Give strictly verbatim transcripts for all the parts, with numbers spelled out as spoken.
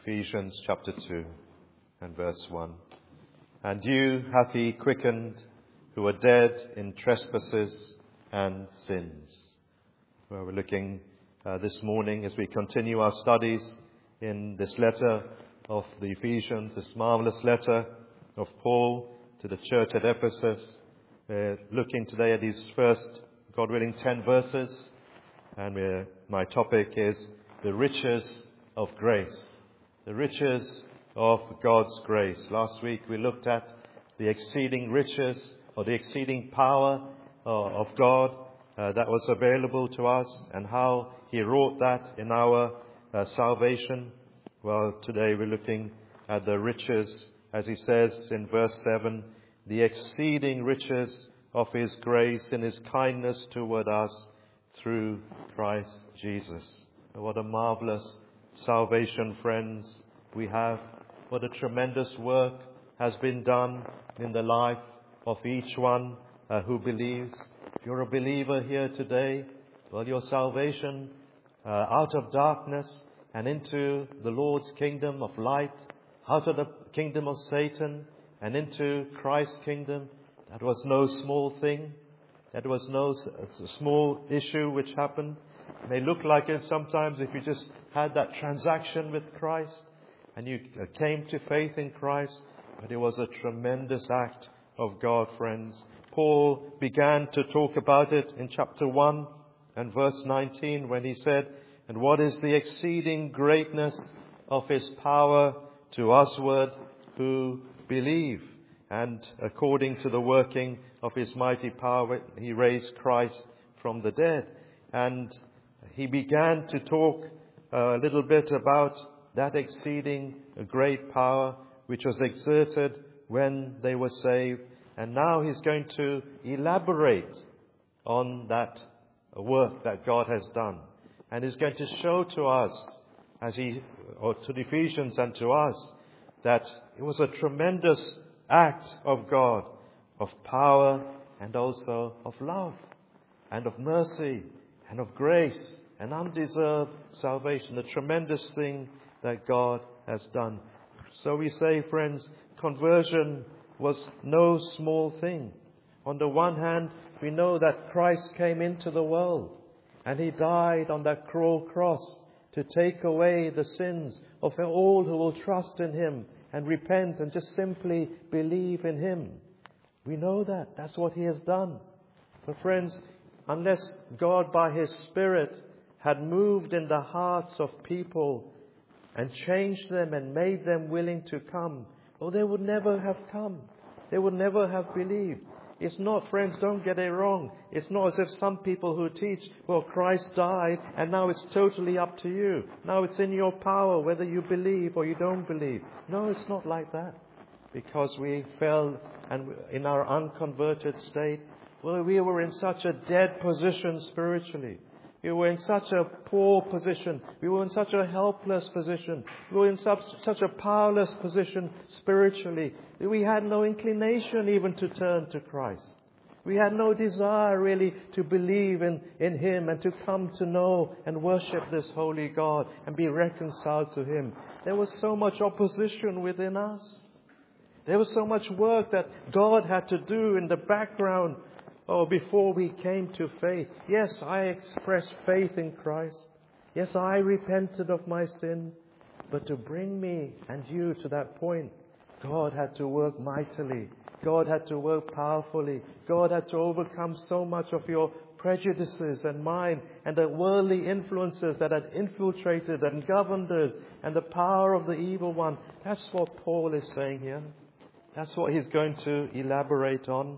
Ephesians chapter two and verse one. And you hath he quickened who were dead in trespasses and sins. Well, we're looking uh, this morning as we continue our studies in this letter of the Ephesians, this marvelous letter of Paul to the church at Ephesus. We're looking today at these first, God willing, ten verses. And we're, my topic is the riches of grace. The riches of God's grace. Last week we looked at the exceeding riches or the exceeding power uh, of God uh, that was available to us and how He wrought that in our uh, salvation. Well, today we're looking at the riches, as He says in verse seven, the exceeding riches of His grace in His kindness toward us through Christ Jesus. What a marvelous salvation, friends, we have. What a tremendous work has been done in the life of each one uh, who believes. If you're a believer here today, well, your salvation uh, out of darkness and into the Lord's kingdom of light, out of the kingdom of Satan and into Christ's kingdom, that was no small thing. That was no small issue which happened. It may look like it sometimes if you just had that transaction with Christ and you came to faith in Christ, but it was a tremendous act of God, friends. Paul began to talk about it in chapter one and verse nineteen when he said, "And what is the exceeding greatness of His power to usward who believe? And according to the working of His mighty power, He raised Christ from the dead." And he began to talk a little bit about that exceeding great power which was exerted when they were saved. And now he's going to elaborate on that work that God has done. And he's going to show to us, as he, or to the Ephesians and to us, that it was a tremendous act of God, of power and also of love and of mercy and of grace and undeserved salvation, a tremendous thing that God has done. So we say, friends, conversion was no small thing. On the one hand, we know that Christ came into the world and He died on that cruel cross to take away the sins of all who will trust in Him and repent and just simply believe in Him. We know that. That's what He has done. But friends, unless God by His Spirit had moved in the hearts of people and changed them and made them willing to come, oh, they would never have come. They would never have believed. It's not, friends, don't get it wrong. It's not as if some people who teach, well, Christ died and now it's totally up to you. Now it's in your power whether you believe or you don't believe. No, it's not like that. Because we fell and in our unconverted state, well, we were in such a dead position spiritually. We were in such a poor position. We were in such a helpless position. We were in such, such a powerless position spiritually. We had no inclination even to turn to Christ. We had no desire really to believe in, in Him and to come to know and worship this holy God and be reconciled to Him. There was so much opposition within us. There was so much work that God had to do in the background. Oh, before we came to faith. Yes, I expressed faith in Christ. Yes, I repented of my sin. But to bring me and you to that point, God had to work mightily. God had to work powerfully. God had to overcome so much of your prejudices and mine and the worldly influences that had infiltrated and governed us and the power of the evil one. That's what Paul is saying here. That's what he's going to elaborate on.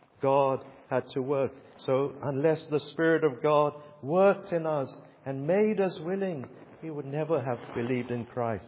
God had to work. So unless the Spirit of God worked in us and made us willing, we would never have believed in Christ.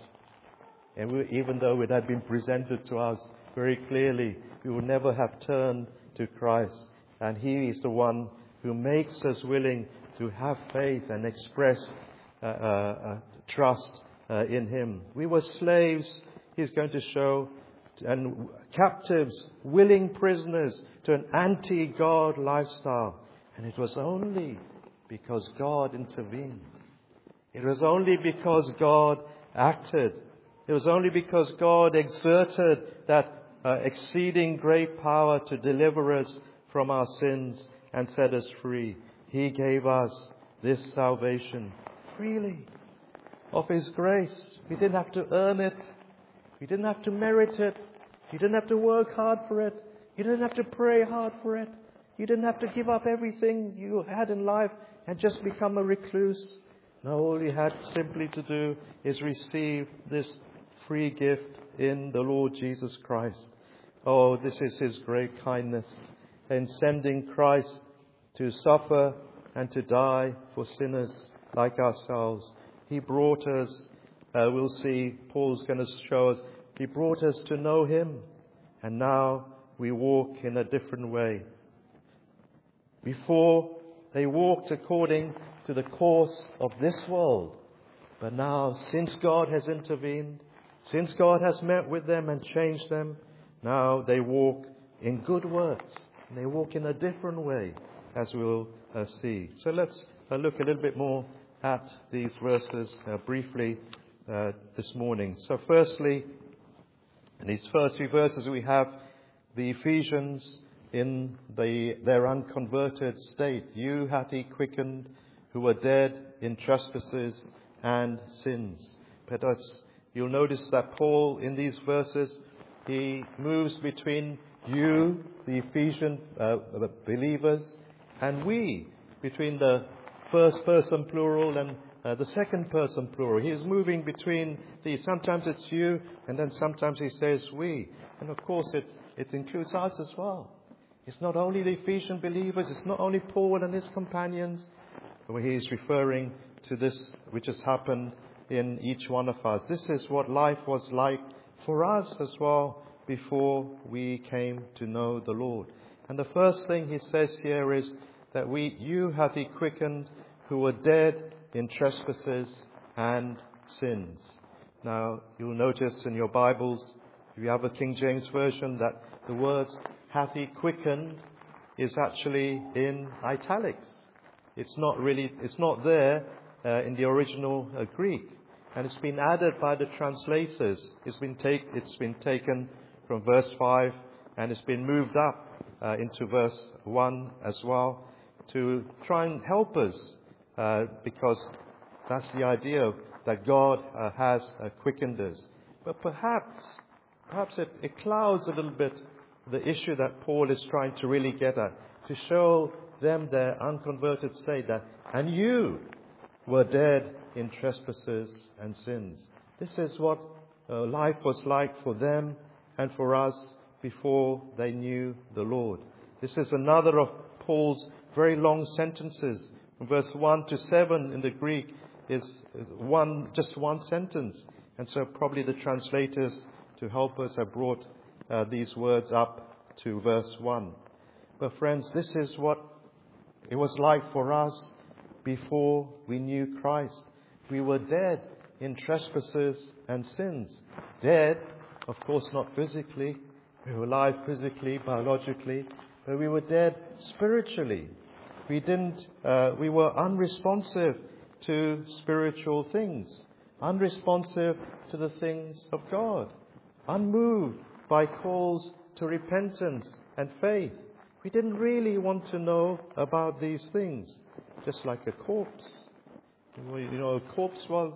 And we, even though it had been presented to us very clearly, we would never have turned to Christ. And He is the one who makes us willing to have faith and express uh, uh, uh, trust uh, in Him. We were slaves, He's going to show, and captives, willing prisoners to an anti-God lifestyle. And it was only because God intervened. It was only because God acted It was only because God exerted that uh, exceeding great power to deliver us from our sins and set us free. He gave us this salvation freely of His grace. We didn't have to earn it. We didn't have to merit it. You didn't have to work hard for it. You didn't have to pray hard for it. You didn't have to give up everything you had in life and just become a recluse. No, all you had simply to do is receive this free gift in the Lord Jesus Christ. Oh, this is His great kindness in sending Christ to suffer and to die for sinners like ourselves. He brought us, uh, we'll see, Paul's going to show us, He brought us to know Him. And now we walk in a different way. Before, they walked according to the course of this world. But now, since God has intervened, since God has met with them and changed them, now they walk in good works. And they walk in a different way, as we'll uh, see. So let's uh, look a little bit more at these verses uh, briefly uh, this morning. So firstly, in these first few verses we have the Ephesians in the, their unconverted state. You hath He quickened who were dead in trespasses and sins. But that's, you'll notice that Paul in these verses, he moves between you, the Ephesian uh, the believers, and we, between the first person plural and uh, the second person plural. He is moving between these. Sometimes it's you, and then sometimes he says we. And of course it, it includes us as well. It's not only the Ephesian believers, it's not only Paul and his companions, but he is referring to this which has happened in each one of us. This is what life was like for us as well before we came to know the Lord. And the first thing he says here is that we, you hath He quickened who were dead in trespasses and sins. Now, you'll notice in your Bibles, if you have a King James Version, that the words hath He quickened is actually in italics. It's not really, it's not there uh, in the original uh, Greek. And it's been added by the translators. It's been, take, it's been taken from verse five and it's been moved up uh, into verse one as well to try and help us uh, because that's the idea that God uh, has uh, quickened us. But perhaps, perhaps it, it clouds a little bit the issue that Paul is trying to really get at, to show them their unconverted state, that, and you were dead in trespasses and sins. This is what uh, life was like for them and for us before they knew the Lord. This is another of Paul's very long sentences. From verse one to seven in the Greek is one, just one sentence. And so probably the translators, to help us, have brought uh, these words up to verse one. But friends, this is what it was like for us before we knew Christ. We were dead in trespasses and sins. Dead, of course, not physically. We were alive physically, biologically, but we were dead spiritually. We didn't. Uh, we were unresponsive to spiritual things, unresponsive to the things of God, unmoved by calls to repentance and faith. We didn't really want to know about these things, just like a corpse. You know, a corpse, well,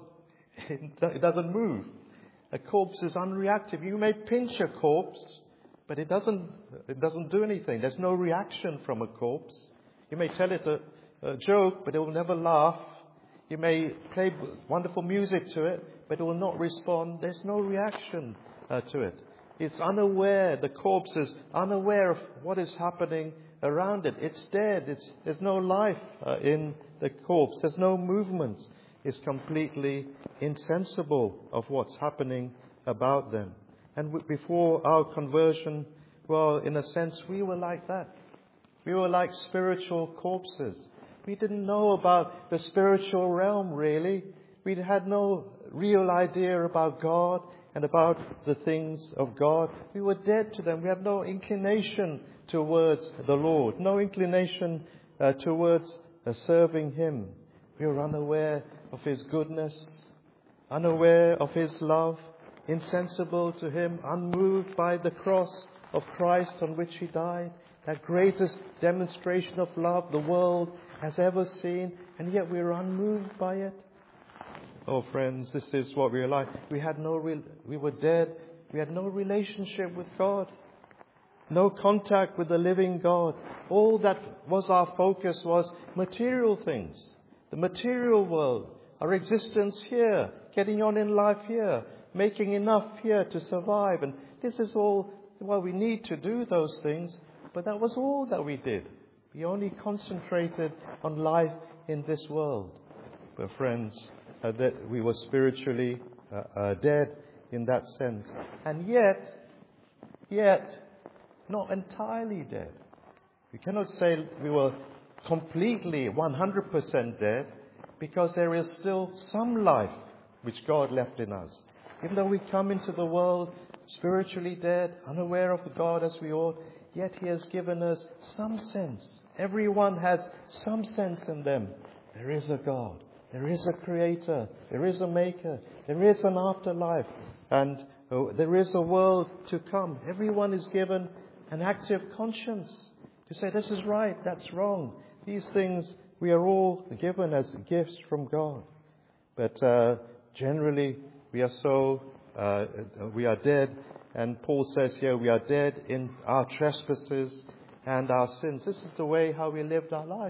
it doesn't move. A corpse is unreactive. You may pinch a corpse, but it doesn't, it doesn't do anything. There's no reaction from a corpse. You may tell it a, a joke, but it will never laugh. You may play wonderful music to it, but it will not respond. There's no reaction uh, to it. It's unaware. The corpse is unaware of what is happening around it. It's dead. It's, there's no life uh, in the corpse. There's no movement. It's completely insensible of what's happening about them. And w- before our conversion, well, in a sense, we were like that. We were like spiritual corpses. We didn't know about the spiritual realm, really. We had no real idea about God and about the things of God. We were dead to them. We had no inclination towards the Lord, no inclination uh, towards uh, serving Him. We were unaware of His goodness, unaware of His love, insensible to Him, unmoved by the cross of Christ on which He died, that greatest demonstration of love the world has ever seen, and yet we're unmoved by it? Oh, friends, this is what we are like. We had no real, we were dead. We had no relationship with God. No contact with the living God. All that was our focus was material things. The material world. Our existence here. Getting on in life here. Making enough here to survive. And this is all, well, we need to do those things. But that was all that we did. We only concentrated on life in this world. But friends, uh, that we were spiritually uh, uh, dead in that sense. And yet, yet, not entirely dead. We cannot say we were completely one hundred percent dead, because there is still some life which God left in us. Even though we come into the world spiritually dead, unaware of God as we ought, yet He has given us some sense. Everyone has some sense in them. There is a God. There is a Creator. There is a Maker. There is an afterlife. And oh, there is a world to come. Everyone is given an active conscience to say, this is right, that's wrong. These things we are all given as gifts from God. But uh, generally we are so, uh, we are dead. And Paul says here, we are dead in our trespasses and our sins. This is the way how we lived our life.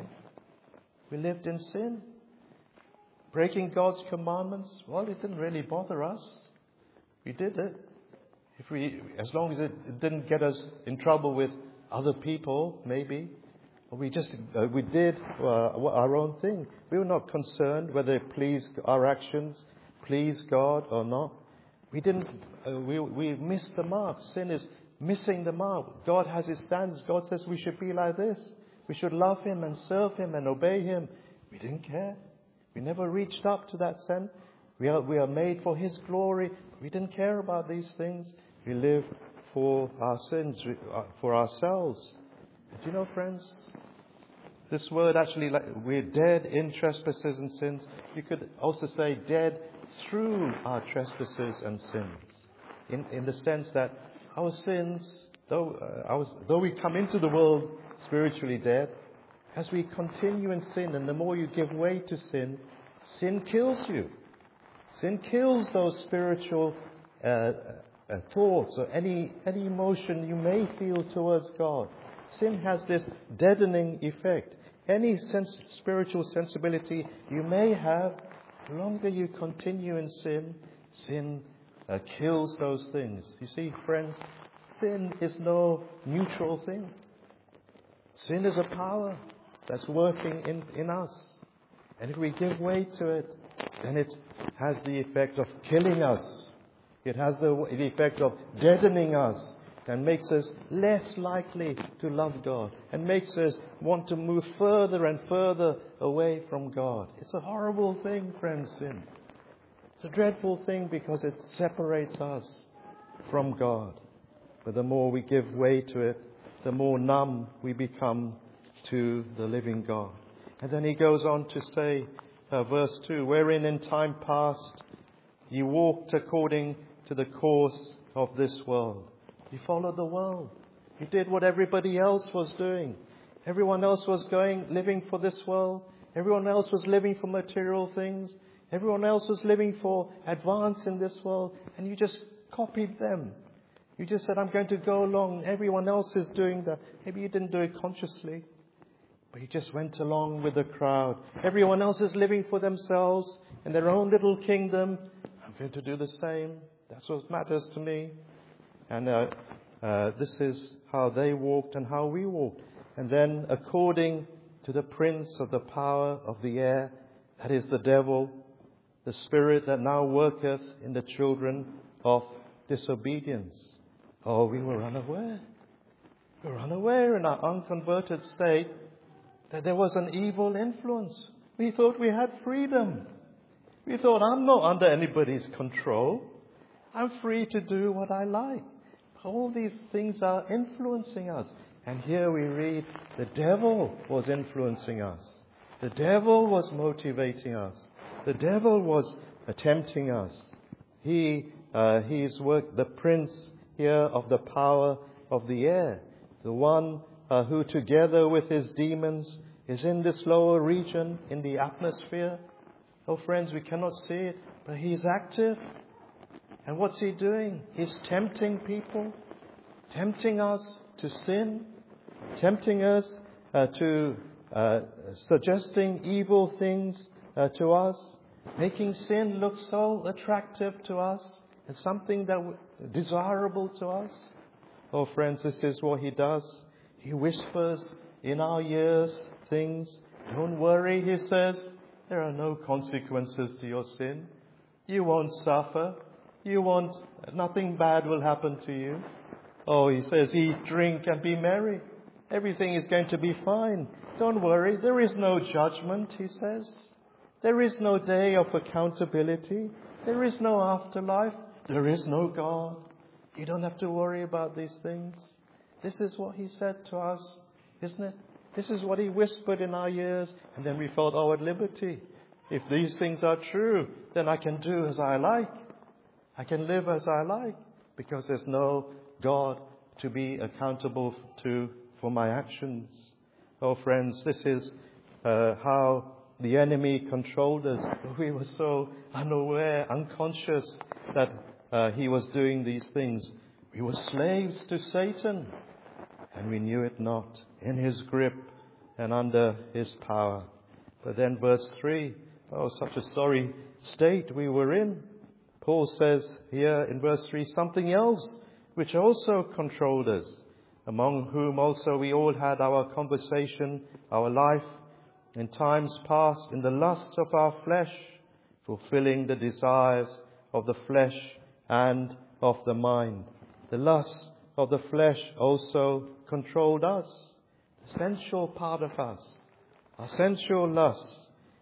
We lived in sin. Breaking God's commandments, well, it didn't really bother us. We did it. If we, as long as it didn't get us in trouble with other people, maybe, or we just uh, we did uh, our own thing. We were not concerned whether it pleased our actions, pleased God or not. We didn't. Uh, we we missed the mark. Sin is missing the mark. God has His standards. God says we should be like this. We should love Him and serve Him and obey Him. We didn't care. We never reached up to that sense. We are we are made for His glory. We didn't care about these things. We live for our sins, for ourselves. And you know, friends, this word actually, like, we're dead in trespasses and sins. You could also say dead through our trespasses and sins. In in the sense that our sins, though uh, our, though we come into the world spiritually dead, as we continue in sin, and the more you give way to sin, sin kills you. Sin kills those spiritual uh, uh, thoughts or any any emotion you may feel towards God. Sin has this deadening effect. Any sense, spiritual sensibility you may have, the longer you continue in sin, sin uh, kills those things. You see, friends, sin is no neutral thing. Sin is a power that's working in, in us. And if we give way to it, then it has the effect of killing us. It has the, the effect of deadening us and makes us less likely to love God and makes us want to move further and further away from God. It's a horrible thing, friends, sin. It's a dreadful thing because it separates us from God. But the more we give way to it, the more numb we become to the living God. And then he goes on to say, uh, verse two, wherein in time past you walked according to the course of this world. You followed the world. You did what everybody else was doing. Everyone else was going, living for this world. Everyone else was living for material things. Everyone else was living for advance in this world. And you just copied them. You just said, I'm going to go along. Everyone else is doing that. Maybe you didn't do it consciously, but you just went along with the crowd. Everyone else is living for themselves in their own little kingdom. I'm going to do the same. That's what matters to me. And uh, uh, this is how they walked and how we walked. And then according to the prince of the power of the air, that is the devil, the spirit that now worketh in the children of disobedience. Oh, we were unaware. We were unaware in our unconverted state that there was an evil influence. We thought we had freedom. We thought, I'm not under anybody's control. I'm free to do what I like. All these things are influencing us. And here we read, the devil was influencing us. The devil was motivating us. The devil was tempting us. He uh, he's work, the prince here of the power of the air, the one uh, who together with his demons is in this lower region, in the atmosphere. Oh friends, we cannot see it, but he's active. And what's he doing? He's tempting people, tempting us to sin, tempting us uh, to uh, suggesting evil things uh, to us, making sin look so attractive to us and something that w- desirable to us. Oh friends, this is what he does. He whispers in our ears things. Don't worry, he says. There are no consequences to your sin. You won't suffer. You won't, nothing bad will happen to you. Oh, he says, eat, drink, and be merry. Everything is going to be fine. Don't worry. There is no judgment, he says. There is no day of accountability. There is no afterlife. There is no God. You don't have to worry about these things. This is what he said to us, isn't it? This is what he whispered in our ears. And then we felt, oh, at liberty. If these things are true, then I can do as I like. I can live as I like, because there's no God to be accountable to for my actions. Oh, friends, this is uh, how the enemy controlled us. We were so unaware, unconscious that uh, he was doing these things. We were slaves to Satan, and we knew it not, in his grip and under his power. But then verse three, oh, such a sorry state we were in. Paul says here in verse three, something else which also controlled us, among whom also we all had our conversation, our life, in times past, in the lusts of our flesh, fulfilling the desires of the flesh and of the mind. The lusts of the flesh also controlled us, essential part of us, our sensual lusts,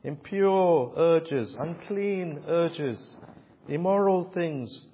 impure urges, unclean urges, immoral things,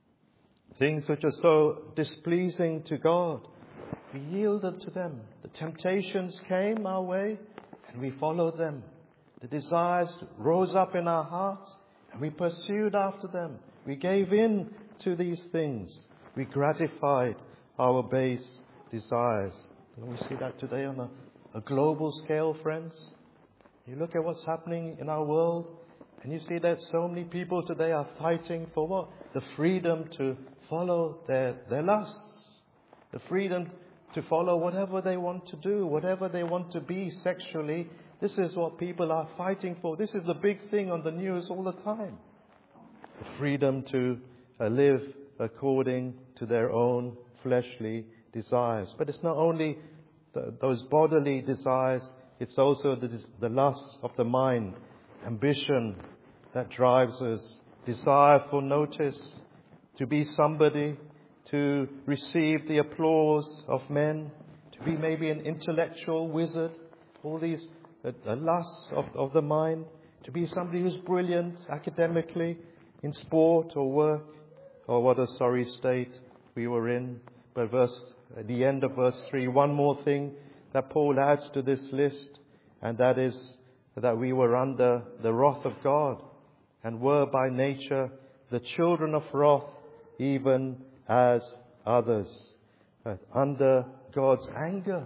things which are so displeasing to God. We yielded to them. The temptations came our way and we followed them. The desires rose up in our hearts and we pursued after them. We gave in to these things. We gratified our base desires. And we see that today on a, a global scale, friends. You look at what's happening in our world, and you see that so many people today are fighting for what? The freedom to follow their, their lusts. The freedom to follow whatever they want to do, whatever they want to be sexually. This is what people are fighting for. This is the big thing on the news all the time. The freedom to uh, live according to their own fleshly desires. But it's not only the, those bodily desires, it's also the, the lusts of the mind, ambition that drives us, desire for notice, to be somebody, to receive the applause of men, to be maybe an intellectual wizard, all these uh, uh, lusts of, of the mind, to be somebody who's brilliant academically, in sport or work. Oh, what a sorry state we were in. But verse, at the end of verse three, one more thing that Paul adds to this list, and that is that we were under the wrath of God and were by nature the children of wrath, even as others, uh, under God's anger.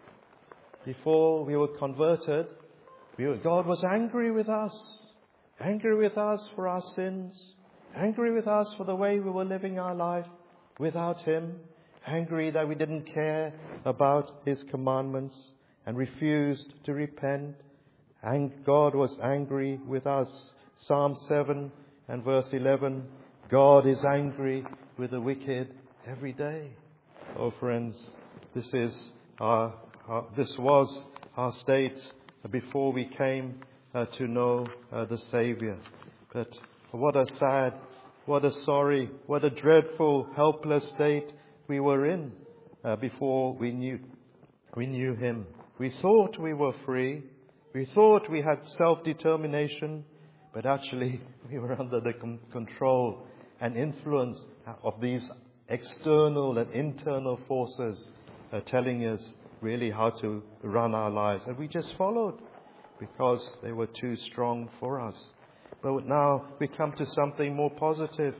Before we were converted, we were, God was angry with us, angry with us for our sins, angry with us for the way we were living our life without Him, angry that we didn't care about His commandments and refused to repent. And God was angry with us. Psalm seven and verse eleven, God is angry with the wicked every day. Oh friends, this is our, our this was our state before we came uh, to know uh, the Saviour. But what a sad, what a sorry, what a dreadful, helpless state we were in uh, before we knew we knew Him. We thought we were free. We thought we had self-determination, but actually we were under the con- control and influence of these external and internal forces uh, telling us really how to run our lives. And we just followed because they were too strong for us. But now we come to something more positive.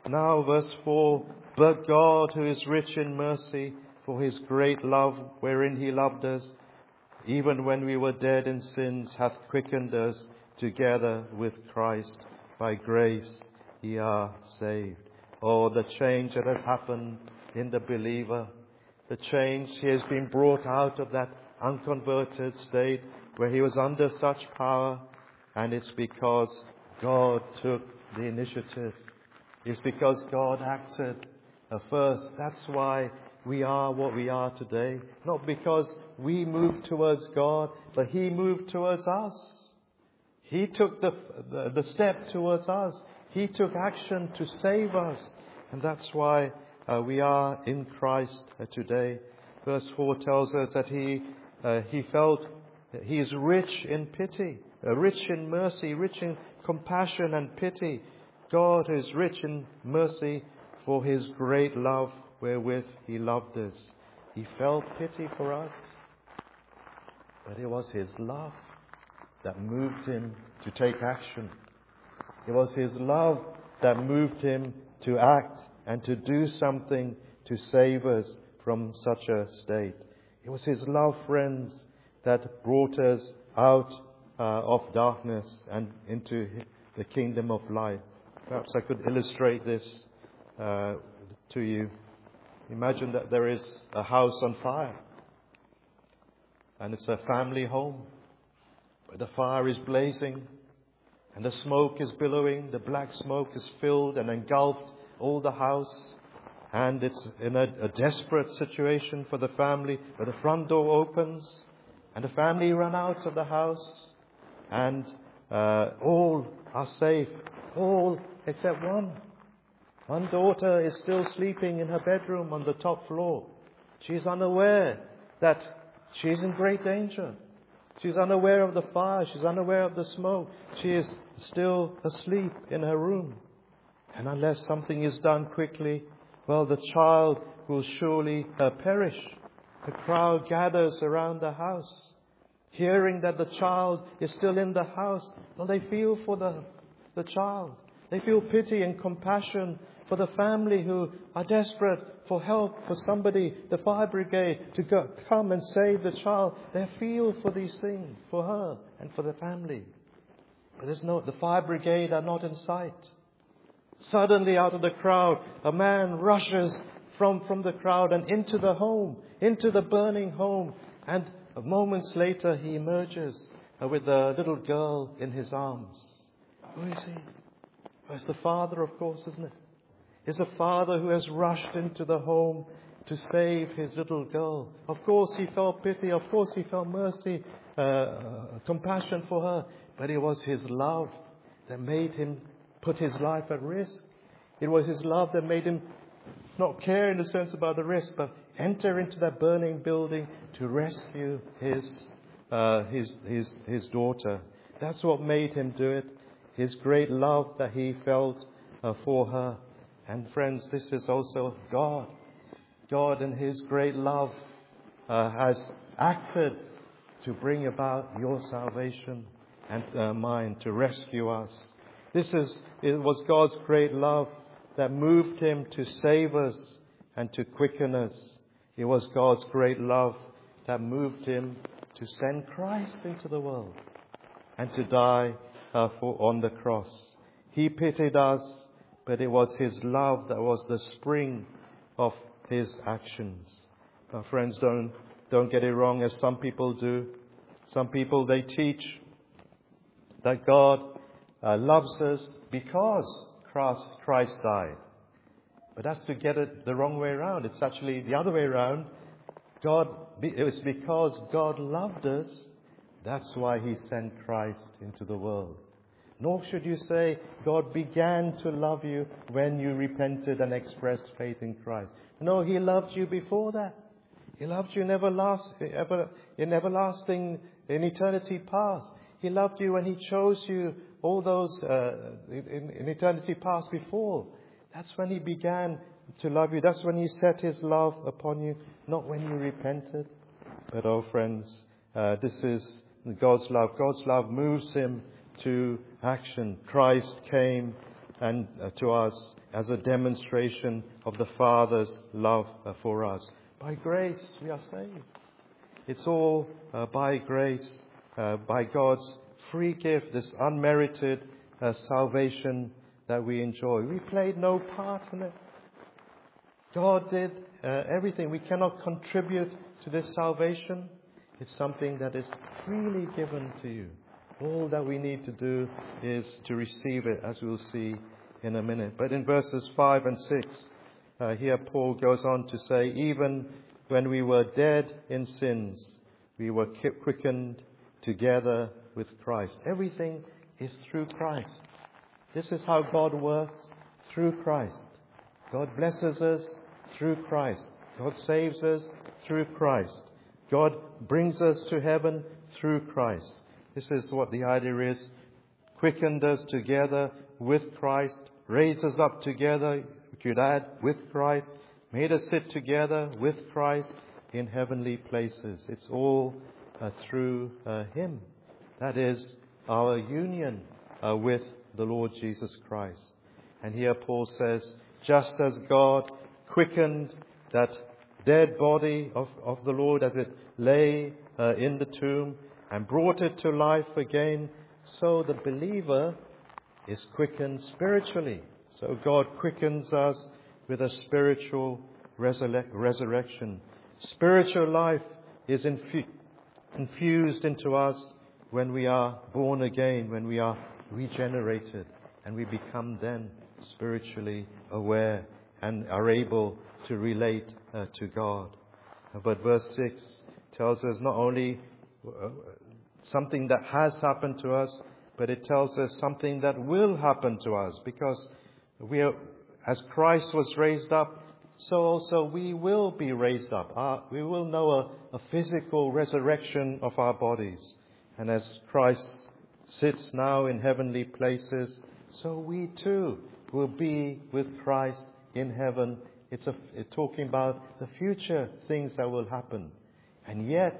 Now verse four, but God, who is rich in mercy, for his great love wherein he loved us, even when we were dead in sins, hath quickened us together with Christ. By grace ye are saved. Oh, the change that has happened in the believer. The change, he has been brought out of that unconverted state where he was under such power. And it's because God took the initiative. It's because God acted first. That's why we are what we are today. Not because we moved towards God, but he moved towards us. He took the, the, the step towards us. He took action to save us. And that's why uh, we are in Christ uh, today. Verse four tells us that he, uh, he felt he is rich in pity, uh, rich in mercy, rich in compassion and pity. God is rich in mercy for his great love wherewith he loved us. He felt pity for us, but it was his love that moved him to take action. It was his love that moved him to act and to do something to save us from such a state. It was his love, friends, that brought us out uh, of darkness and into the kingdom of light. Perhaps I could illustrate this uh, to you. Imagine that there is a house on fire, and it's a family home, where the fire is blazing, and the smoke is billowing. The black smoke is filled and engulfed all the house, and it's in a, a desperate situation for the family, where the front door opens, and the family run out of the house, and uh, all are safe, all except one. One daughter is still sleeping in her bedroom on the top floor. She's unaware that she's in great danger. She's unaware of the fire. She's unaware of the smoke. She is still asleep in her room. And unless something is done quickly, well, the child will surely uh, perish. The crowd gathers around the house, hearing that the child is still in the house. Well, they feel for the, the child. They feel pity and compassion for the family who are desperate for help, for somebody, the fire brigade, to go, come and save the child. They feel for these things, for her and for the family. But there's no, the fire brigade are not in sight. Suddenly, out of the crowd, a man rushes from, from the crowd and into the home, into the burning home. And moments later, he emerges with the little girl in his arms. Who is he? Well, it's the father, of course, isn't it? It's a father who has rushed into the home to save his little girl. Of course he felt pity. Of course he felt mercy, uh, compassion for her. But it was his love that made him put his life at risk. It was his love that made him not care in the sense about the risk, but enter into that burning building to rescue his, uh, his, his, his daughter. That's what made him do it. His great love that he felt uh, for her. And friends, this is also God. God in his great love uh, has acted to bring about your salvation and uh, mine, to rescue us. This is, it was God's great love that moved him to save us and to quicken us. It was God's great love that moved him to send Christ into the world and to die uh, for, on the cross. He pitied us, but it was his love that was the spring of his actions. Now, friends, don't, don't get it wrong, as some people do. Some people, they teach that God uh, loves us because Christ, Christ died. But that's to get it the wrong way around. It's actually the other way around. God, it was because God loved us, that's why he sent Christ into the world. Nor should you say God began to love you when you repented and expressed faith in Christ. No, he loved you before that. He loved you in, everlast, ever, in everlasting, in eternity past. He loved you when he chose you all those uh, in, in eternity past before. That's when he began to love you. That's when he set his love upon you, not when you repented. But oh friends, uh, this is God's love. God's love moves him to action. Christ came and uh, to us as a demonstration of the Father's love uh, for us. By grace we are saved. It's all uh, by grace, uh, by God's free gift, this unmerited uh, salvation that we enjoy. We played no part in it. God did uh, everything. We cannot contribute to this salvation. It's something that is freely given to you. All that we need to do is to receive it, as we'll see in a minute. But in verses five and six, uh, here Paul goes on to say, even when we were dead in sins, we were quickened together with Christ. Everything is through Christ. This is how God works, through Christ. God blesses us through Christ. God saves us through Christ. God brings us to heaven through Christ. This is what the idea is. Quickened us together with Christ. Raised us up together, we could add, with Christ. Made us sit together with Christ in heavenly places. It's all uh, through uh, Him. That is our union uh, with the Lord Jesus Christ. And here Paul says, just as God quickened that dead body of, of the Lord as it lay uh, in the tomb and brought it to life again, so the believer is quickened spiritually. So God quickens us with a spiritual resurre- resurrection. Spiritual life is infu- infused into us when we are born again, when we are regenerated, and we become then spiritually aware and are able to relate uh, to God. But verse six tells us not only uh, something that has happened to us, but it tells us something that will happen to us, because we are, as Christ was raised up, so also we will be raised up. Our, we will know a, a physical resurrection of our bodies. And as Christ sits now in heavenly places, so we too will be with Christ in heaven. It's, a, it's talking about the future things that will happen. And yet,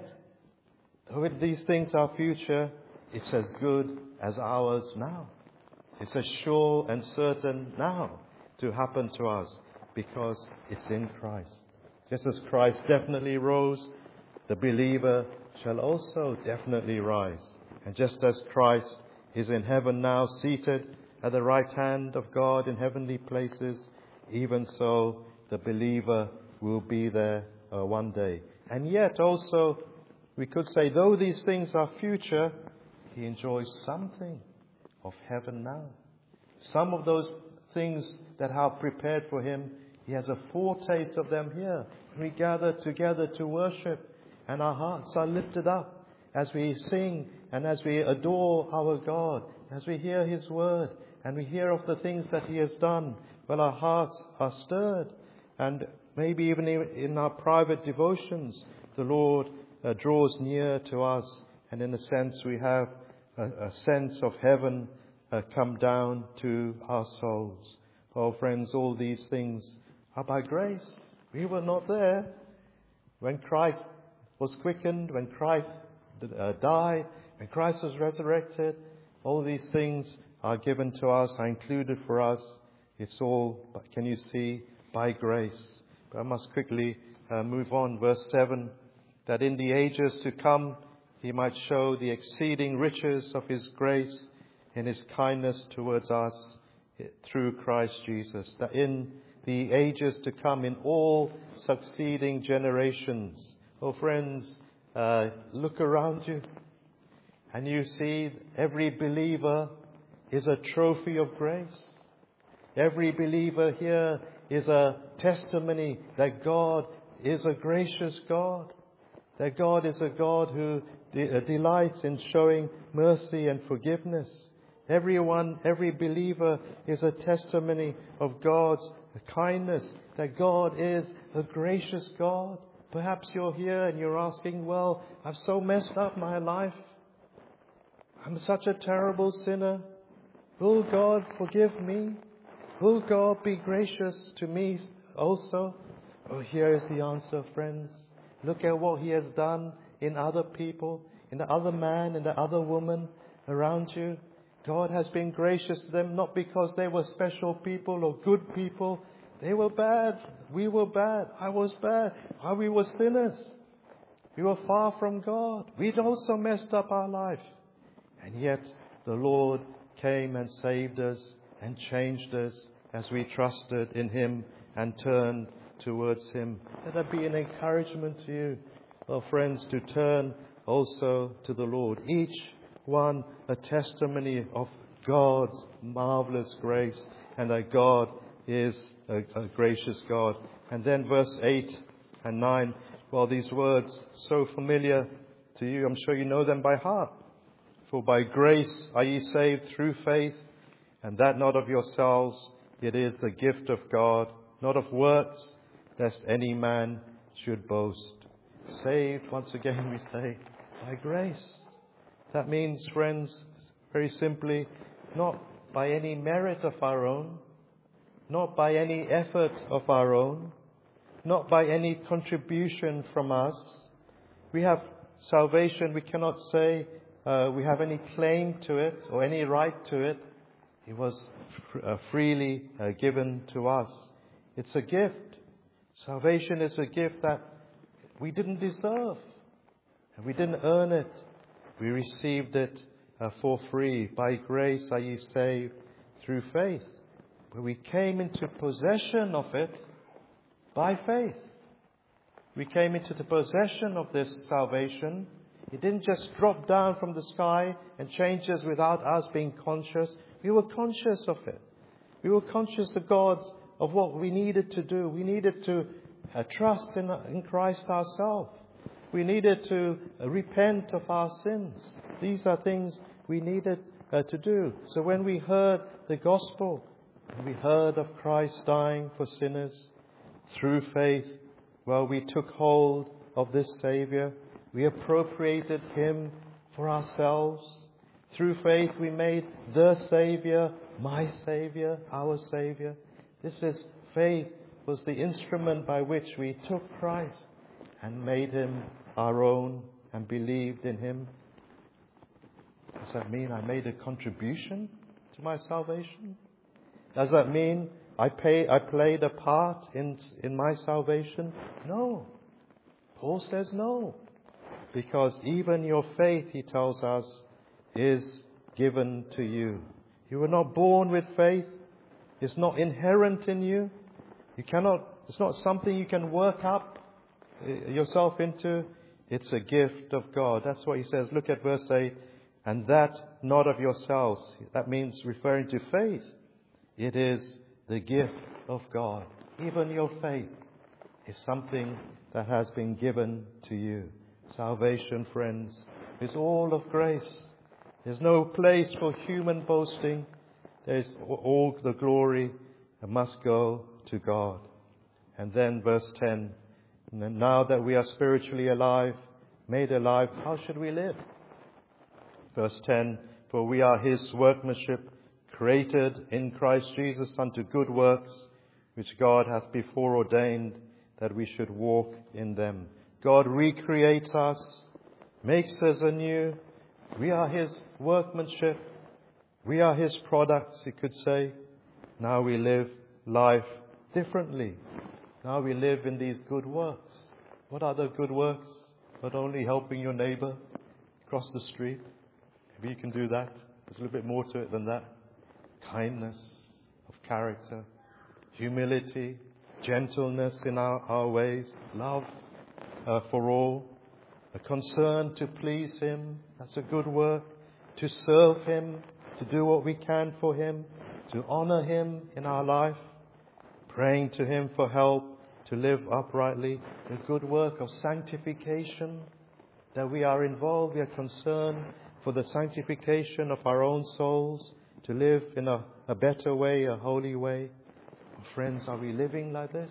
though these things are future, it's as good as ours now. It's as sure and certain now to happen to us because it's in Christ. Just as Christ definitely rose, the believer shall also definitely rise. And just as Christ is in heaven now, seated at the right hand of God in heavenly places, even so the believer will be there uh, one day. And yet also, we could say, though these things are future, he enjoys something of heaven now. Some of those things that are prepared for him, he has a foretaste of them here. We gather together to worship, and our hearts are lifted up as we sing and as we adore our God, as we hear His word and we hear of the things that He has done. Well, our hearts are stirred, and maybe even in our private devotions, the Lord uh, draws near to us, and in a sense we have a, a sense of heaven uh, come down to our souls. Oh, friends, all these things are by grace. We were not there when Christ was quickened, when Christ uh, died, when Christ was resurrected. All these things are given to us, are included for us. It's all, can you see, by grace. But I must quickly uh, move on. Verse seven, that in the ages to come He might show the exceeding riches of His grace in His kindness towards us through Christ Jesus. That in the ages to come, in all succeeding generations. Oh friends, uh, look around you and you see every believer is a trophy of grace. Every believer here is a testimony that God is a gracious God. That God is a God who de- delights in showing mercy and forgiveness. Everyone, every believer is a testimony of God's kindness, that God is a gracious God. Perhaps you're here and you're asking, well, I've so messed up my life. I'm such a terrible sinner. Will God forgive me? Will God be gracious to me also? Oh, here is the answer, friends. Look at what He has done in other people, in the other man, in the other woman around you. God has been gracious to them, not because they were special people or good people. They were bad. We were bad. I was bad. We were sinners. We were far from God. We'd also messed up our life. And yet the Lord came and saved us and changed us as we trusted in Him and turned towards Him. Let that be an encouragement to you, oh friends, to turn also to the Lord. Each one a testimony of God's marvelous grace and that God is a, a gracious God. And then verse eight and nine, well, these words so familiar to you, I'm sure you know them by heart. For by grace are ye saved through faith, and that not of yourselves, it is the gift of God, not of works, lest any man should boast. Saved, once again we say, by grace. That means, friends, very simply, not by any merit of our own, not by any effort of our own, not by any contribution from us. We have salvation, we cannot say uh, we have any claim to it or any right to it. It was fr- uh, freely uh, given to us. It's a gift. Salvation is a gift that we didn't deserve. And we didn't earn it. We received it uh, for free. By grace are ye saved through faith. But we came into possession of it by faith. We came into the possession of this salvation. It didn't just drop down from the sky and change us without us being conscious. We were conscious of it. We were conscious of God, of what we needed to do. We needed to uh, trust in, in Christ ourselves. We needed to uh, repent of our sins. These are things we needed uh, to do. So when we heard the gospel, and we heard of Christ dying for sinners through faith, well, we took hold of this Saviour. We appropriated Him for ourselves. Through faith we made the Saviour, my Saviour, our Saviour. This is faith was the instrument by which we took Christ and made Him our own and believed in Him. Does that mean I made a contribution to my salvation? Does that mean I pay, I played a part in, in my salvation? No. Paul says no. Because even your faith, he tells us, is given to you. You were not born with faith. It's not inherent in you. You cannot, it's not something you can work up yourself into. It's a gift of God. That's what he says. Look at verse eight. And that not of yourselves. That means referring to faith. It is the gift of God. Even your faith is something that has been given to you. Salvation, friends, is all of grace. There's no place for human boasting. There's all the glory that must go to God. And then verse ten. And now that we are spiritually alive, made alive, how should we live? Verse ten. For we are His workmanship, created in Christ Jesus unto good works, which God hath before ordained that we should walk in them. God recreates us, makes us anew. We are His workmanship. We are His products, you could say. Now we live life differently. Now we live in these good works. What are the good works? Not only helping your neighbor across the street. Maybe you can do that. There's a little bit more to it than that. Kindness of character, humility, gentleness in our, our ways, love uh, for all, a concern to please Him. That's a good work. To serve Him, to do what we can for Him, to honor Him in our life, praying to Him for help, to live uprightly. The good work of sanctification, that we are involved, we are concerned for the sanctification of our own souls, to live in a, a better way, a holy way. Friends, are we living like this?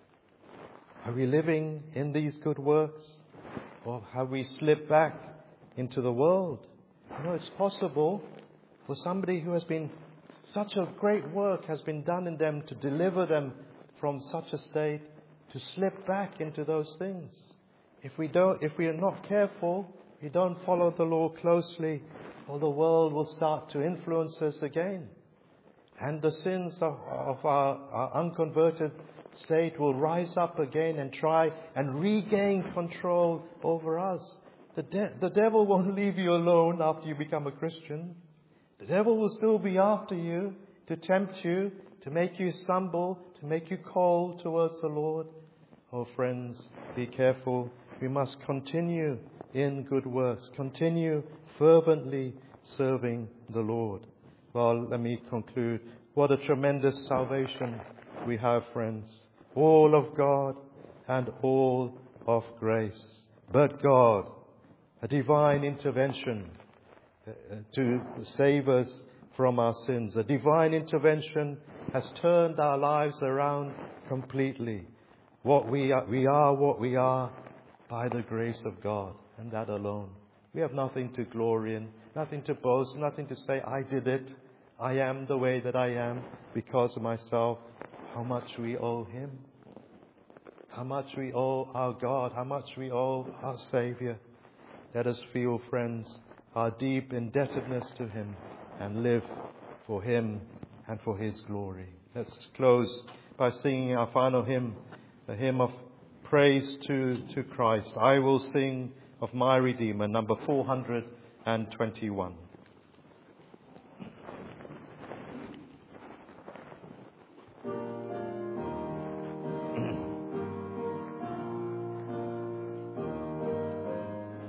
Are we living in these good works? Or have we slipped back into the world? You know, it's possible for somebody who has been, such a great work has been done in them to deliver them from such a state, to slip back into those things. If we don't, if we are not careful, we don't follow the law closely, well, the world will start to influence us again. And the sins of, of our, our unconverted state will rise up again and try and regain control over us. The, de- the devil won't leave you alone after you become a Christian. The devil will still be after you to tempt you, to make you stumble, to make you cold towards the Lord. Oh, friends, be careful. We must continue in good works, continue fervently serving the Lord. Well, let me conclude. What a tremendous salvation we have, friends. All of God and all of grace. But God, a divine intervention to save us from our sins. A divine intervention has turned our lives around completely. What we are, we are what we are by the grace of God, and that alone. We have nothing to glory in, nothing to boast, nothing to say, I did it. I am the way that I am because of myself. How much we owe Him. How much we owe our God. How much we owe our Savior. Let us feel, friends, our deep indebtedness to Him and live for Him and for His glory. Let's close by singing our final hymn, the hymn of praise to, to Christ. I will sing of my Redeemer, number four hundred twenty-one.